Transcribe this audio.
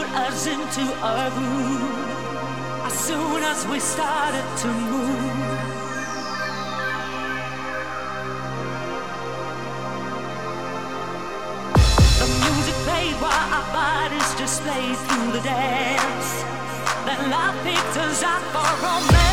us into a groove as soon as we started to move. The music played while our bodies just played through the dance. Then love picked us up for romance.